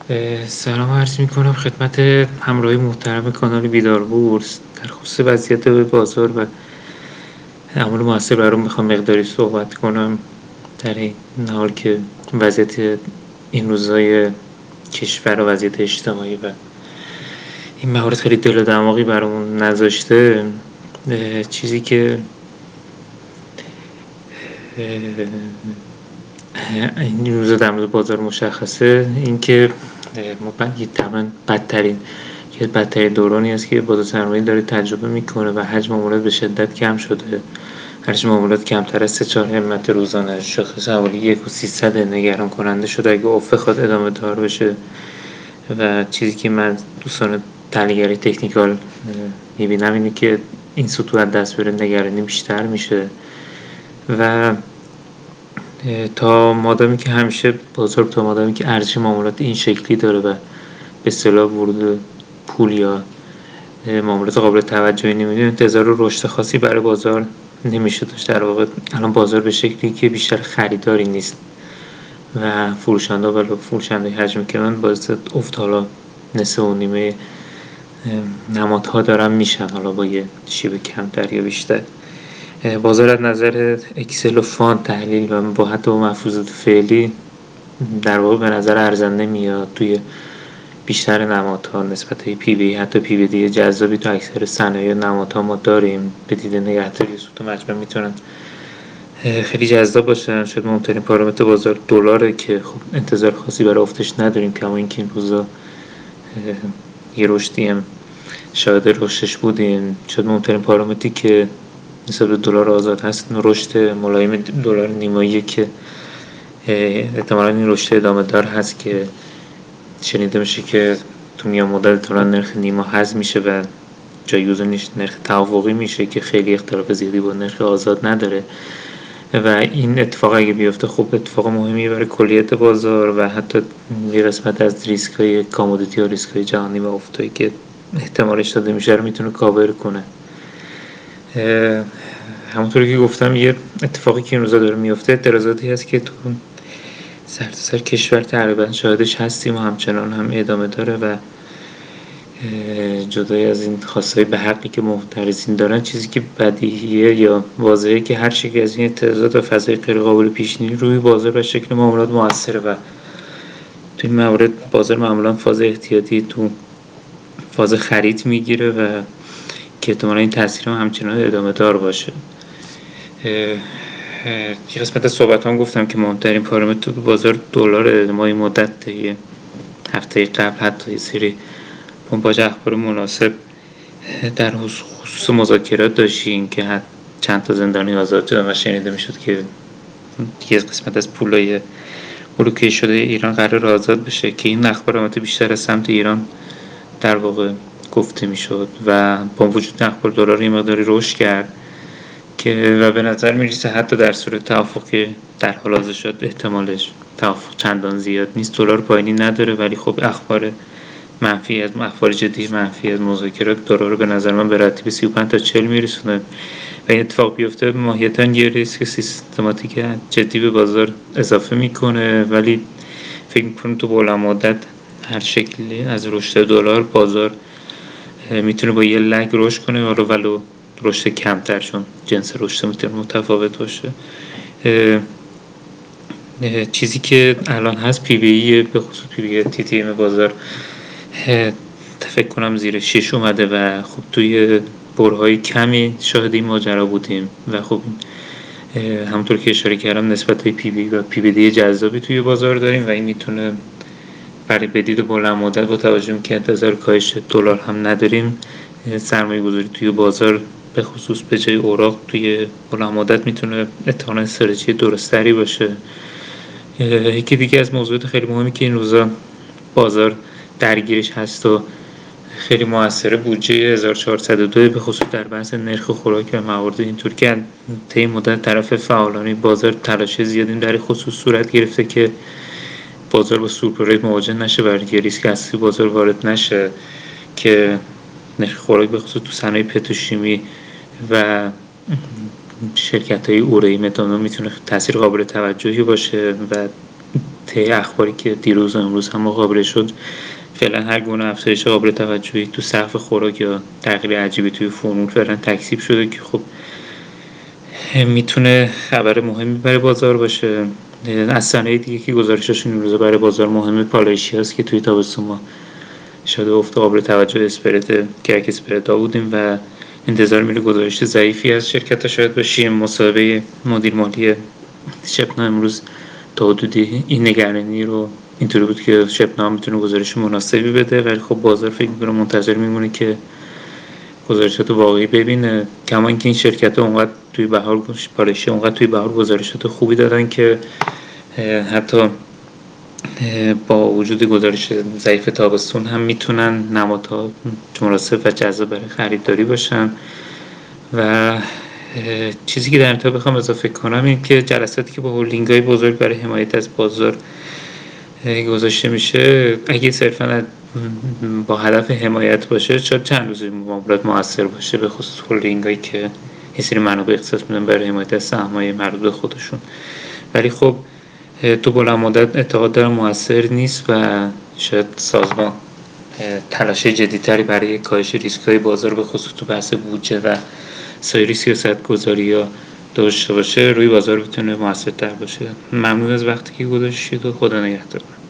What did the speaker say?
سلام عرض میکنم خدمت همراهی محترم کانال بیدار بورس. در خصوص وضعیت بازار و عوامل موثر برام میخوام مقداری صحبت کنم، در این حال که وضعیت این روزای کشور و وضعیت اجتماعی و این موارد خیلی دل و دماغی برامون نذاشته. چیزی که این روزا در مورد بازار مشخصه این که ما تقریبا بدترین دورانی است که بازار سرمایه داره تجربه میکنه و حجم معاملات به شدت کم شده. حجم معاملات کمتر از 3-4 همت روزانه شاخص حوالی 1.300 نگران کننده شده اگه افق بخواد ادامه دار بشه. و چیزی که من دوستان تحلیلگری تکنیکال میبینم اینه که این سطوح از دست بره نگرانی بیشتر میشه و تا مادامی که همیشه بازار تا مادامی که ارزش معاملات این شکلی داره و به اصطلاح ورود پول یا معاملات قابل توجهی نمیده، انتظار رشد خاصی برای بازار نمیشه داشت. در واقع الان بازار به شکلی که بیشتر خریداری نیست و فروشنده و فروشنده حجم کلان باعث افت حالا نصف و نیمه نمادها دارن میشن، حالا با یه شیب کمتر یا بیشتر. بازار از نظر اکسل و فاند تحلیل و با حتی با محفوظات فعلی در واقع به نظر ارزنده میاد توی بیشتر نمادها نسبت پی وی، حتی پی وی دی جذابی تو اکثر صنایع نمادها ما داریم. به دید نگهداری سود مجموع میتونن خیلی جذاب باشن. شاید مهمترین پارامتر بازار دلاره که خب انتظار خاصی برای افتش نداریم، کما اینکه این روزا یه رشدی هم شاهد رشدش بودیم. شاید مهمترین پارامتری که نسبت به دلار آزاد هست رشد ملایم دلار نیماییه که احتمالاً این رشد ادامه دار هست که شنیده میشه که تو میان مدت دلار نرخ نیما هضم میشه و جایگزین نرخ توافقی میشه که خیلی اختلاف زیادی با نرخ آزاد نداره و این اتفاق اگه بیفته خب اتفاق مهمی برای کلیت بازار و حتی یه قسمت از ریسک‌های کامودیتی و ریسک‌های جهانی و افتایی که احتمالش داده میشه رو میتونه کاور کنه. همونطوری که گفتم یه اتفاقی که این روزا داره میفته اعتراضاتی هست که تو سرتاسر کشور تقریبا شاهدش هستیم و همچنان هم ادامه داره و جدای از این خواستهای به حقی که معترضین دارن، چیزی که بدیهیه یا واضحه که هر شکلی از این اعتراضات و فضای غیر قابل پیش بینی روی بازار و شکل معاملات موثره و تو این مورد بازار معمولا فاز احتیاطی تو فاز خرید میگیره و که احتمالا این تاثیر هم همچنان ادامه دار باشه. یه قسمت از صحبت هم گفتم که مهمترین پارامتر تو بازار دلار. ما این مدت یه هفته قبل حتی یه سری پمپاژ اخبار مناسب در خصوص مذاکرات داشتیم که چند تا زندانی آزاد شدن و شنیده میشد که یه قسمت از پولای بلوکه شده ایران قرار آزاد بشه که این اخبار البته بیشتر از سمت ایران در واقع گفته میشد و با وجود اخبار دلار این مقداری رشد کرد که و به نظر میرسه حتی در صورت توافق که در حال حاضر شد احتمالش توافق چندان زیاد نیست، دلار پایینی نداره، ولی خب اخبار جدی منفی از مذاکرات دلار رو به نظر من به رتیب 35 تا 40 میرسونه و این اتفاق بیفته ماهیتاً یه ریسک سیستماتیک جدی به بازار اضافه میکنه. ولی فکر میکنم تو بلند مدت هر شکلی از رشد دلار بازار میتونه با یه لگ رشد کنه ولو رشد کمتر، چون جنس رشد میتونه متفاوت باشه. چیزی که الان هست پی بی ای به خصوص پی بی ای تی تی ام بازار فکر کنم زیر 6 اومده و خب توی برهای کمی شاهد این ماجرا بودیم و خب همونطور که اشاره کردم نسبت به پی بی و پی بی دی جذابی توی بازار داریم و این میتونه برای بدید بلند مدت با توجه که انتظار کاهش دلار هم نداریم سرمایه گذاری توی بازار به خصوص به جای اوراق توی بلند مدت میتونه اتفاقا استراتژی درستری باشه. یکی دیگه از موضوعات خیلی مهمی که این روزا بازار درگیرش هست و خیلی موثره بودجه 1402 به خصوص در بحث نرخ خوراک و موارد اینطور که طی مدت طرف فعالان بازار تلاش زیادی در خصوص صورت گرفته که بازار با سورپرایز مواجه نشه، برای ریسک اصلی بازار وارد نشه که نرخ خوراک به خصوص تو صنایع پتروشیمی و شرکت‌های اورئی متانول میتونه تاثیر قابل توجهی باشه و طی اخباری که دیروز و امروز هم مقابله شد، فعلا هر گونه افزایش قابل توجهی تو سقف خوراک یا تغییر عجیبی توی فرمول فعلا تکذیب شده که خب میتونه خبر مهمی برای بازار باشه. از صنایع دیگه که گزارششون این روزا برای بازار مهمه پالایشی هست که توی تابستون ما شده افت قابل توجه کرک اسپرتا بودیم و انتظار میره گزارش ضعیفی از شرکت ها شاید باشیم. مصاحبه مدیر مالی شپنا امروز تا حدودی این نگرانی رو اینطوری بود که شپنا میتونه گزارش مناسبی بده، ولی خب بازار فکر میکنه منتظر میمونه که گزارشات واقعی ببینه. کما اینکه این شرکت ها اونقدر توی بهار پالایشی اونقدر توی بهار گزارشات خوبی دادن که حتی با وجود گزارش ضعیف تابستون هم میتونن نمادها مناسب و جذاب برای خریداری باشن. و چیزی که در انتها بخوام اضافه کنم این که جلساتی که با هولدینگ های بزرگ برای حمایت از بازار گذاشته میشه اگه صرفا با هدف حمایت باشه شاید چند روز معاملات موثر باشه، به خصوص هولدینگ هایی که یه سری منابع اختصاص میدن برای حمایت از سهم‌های مربوط به خودشون. ولی خب تو بلند مدت اعتقاد دارم موثر نیست و شاید سازمان تلاش جدی‌تری برای کاهش ریسک‌های بازار به خصوص تو بحث بودجه و سایر سیاست‌گذاری‌ها داشته باشه، روی بازار بتونه موثرتر باشه. ممنون از وقتی که گذاشتید و خدا نگهدار.